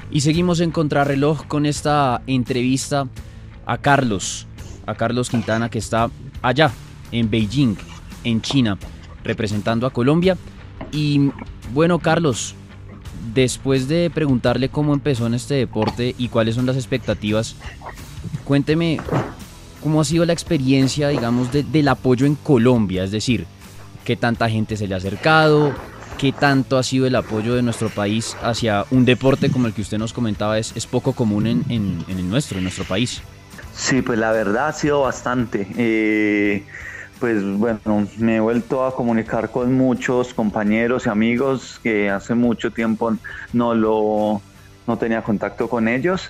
Y seguimos en Contrarreloj con esta entrevista a Carlos Quintana, que está allá en Beijing, en China, representando a Colombia. Y bueno, Carlos, después de preguntarle cómo empezó en este deporte y cuáles son las expectativas, cuénteme cómo ha sido la experiencia, digamos, del apoyo en Colombia, es decir, qué tanta gente se le ha acercado, qué tanto ha sido el apoyo de nuestro país hacia un deporte como el que usted nos comentaba es poco común en nuestro país. Sí, pues la verdad ha sido bastante. Pues bueno, me he vuelto a comunicar con muchos compañeros y amigos que hace mucho tiempo no tenía contacto con ellos.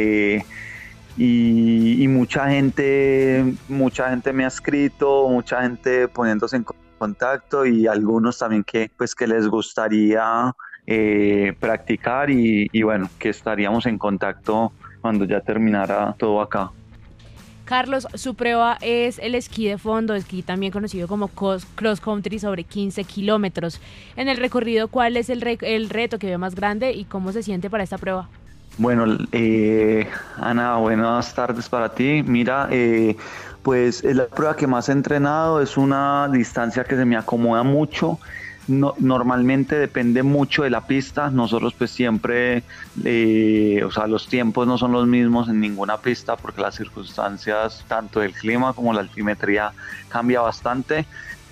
Y mucha gente me ha escrito, mucha gente poniéndose en contacto y algunos también que les gustaría practicar y bueno, que estaríamos en contacto cuando ya terminara todo acá. Carlos, su prueba es el esquí de fondo, esquí también conocido como cross country sobre 15 kilómetros. En el recorrido, ¿cuál es el reto que ve más grande y cómo se siente para esta prueba? Bueno, Ana, buenas tardes para ti. Mira, pues es la prueba que más he entrenado, es una distancia que se me acomoda mucho. No, normalmente depende mucho de la pista. Nosotros pues siempre, los tiempos no son los mismos en ninguna pista porque las circunstancias, tanto del clima como la altimetría cambia bastante,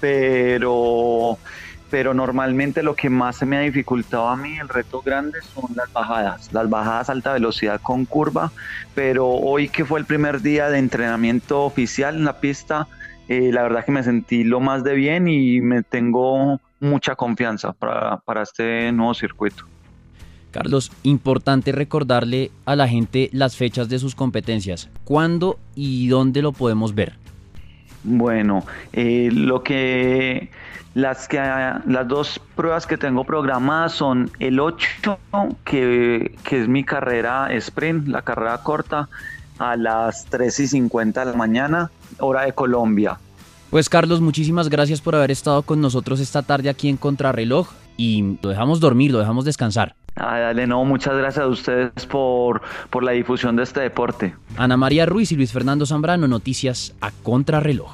pero normalmente lo que más se me ha dificultado a mí, el reto grande, son las bajadas a alta velocidad con curva, pero hoy que fue el primer día de entrenamiento oficial en la pista, la verdad que me sentí lo más de bien y me tengo mucha confianza para este nuevo circuito. Carlos, importante recordarle a la gente las fechas de sus competencias. ¿Cuándo y dónde lo podemos ver? Bueno, las dos pruebas que tengo programadas son el 8, que es mi carrera sprint, la carrera corta, a las 3:50 de la mañana, hora de Colombia. Pues Carlos, muchísimas gracias por haber estado con nosotros esta tarde aquí en Contrarreloj y lo dejamos dormir, lo dejamos descansar. Dale, no, muchas gracias a ustedes por la difusión de este deporte. Ana María Ruiz y Luis Fernando Zambrano, noticias a Contrarreloj.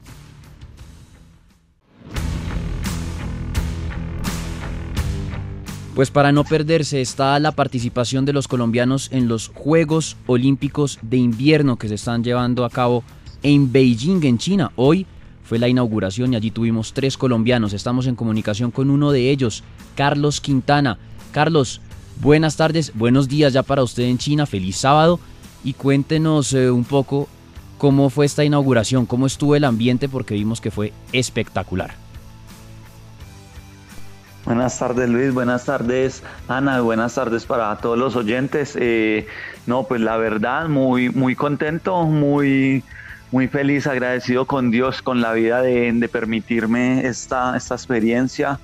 Pues para no perderse está la participación de los colombianos en los Juegos Olímpicos de Invierno que se están llevando a cabo en Beijing, en China. Hoy fue la inauguración y allí tuvimos 3 colombianos. Estamos en comunicación con uno de ellos, Carlos Quintana. Carlos, buenas tardes, buenos días ya para usted en China, feliz sábado y cuéntenos un poco cómo fue esta inauguración, cómo estuvo el ambiente porque vimos que fue espectacular. Buenas tardes Luis, buenas tardes Ana, buenas tardes para todos los oyentes. No, pues la verdad muy contento, muy feliz, agradecido con Dios, con la vida de permitirme esta experiencia.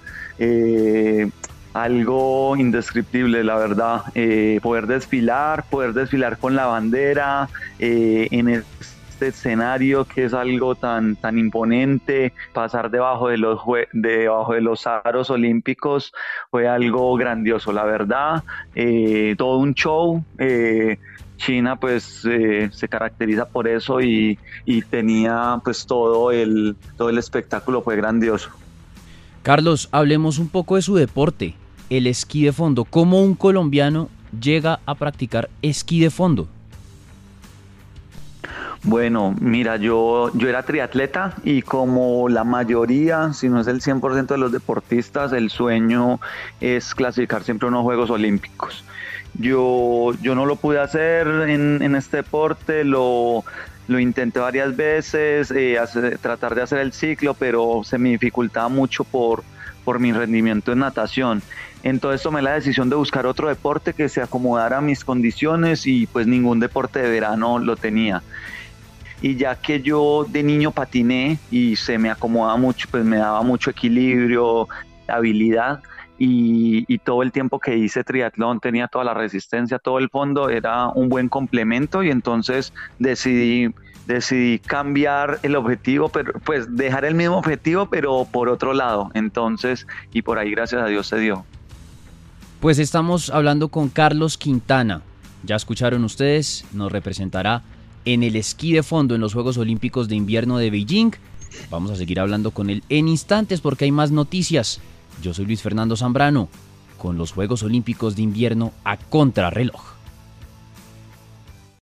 Algo indescriptible, la verdad. Poder desfilar con la bandera en este escenario que es algo tan imponente, pasar debajo de los aros olímpicos fue algo grandioso, la verdad. Todo un show. China pues se caracteriza por eso y tenía pues todo el espectáculo fue grandioso. Carlos, hablemos un poco de su deporte, el esquí de fondo. ¿Cómo un colombiano llega a practicar esquí de fondo? Bueno, mira, yo era triatleta y como la mayoría, si no es el 100% de los deportistas, el sueño es clasificar siempre a unos Juegos Olímpicos. Yo no lo pude hacer en este deporte, lo intenté varias veces, tratar de hacer el ciclo, pero se me dificultaba mucho por mi rendimiento en natación. Entonces tomé la decisión de buscar otro deporte que se acomodara a mis condiciones y pues ningún deporte de verano lo tenía. Y ya que yo de niño patiné y se me acomodaba mucho, pues me daba mucho equilibrio, habilidad y todo el tiempo que hice triatlón tenía toda la resistencia, todo el fondo, era un buen complemento y entonces decidí cambiar el objetivo, pero pues dejar el mismo objetivo pero por otro lado, entonces y por ahí gracias a Dios se dio. Pues estamos hablando con Carlos Quintana. Ya escucharon ustedes, nos representará en el esquí de fondo en los Juegos Olímpicos de Invierno de Beijing. Vamos a seguir hablando con él en instantes porque hay más noticias. Yo soy Luis Fernando Zambrano, con los Juegos Olímpicos de Invierno a contrarreloj.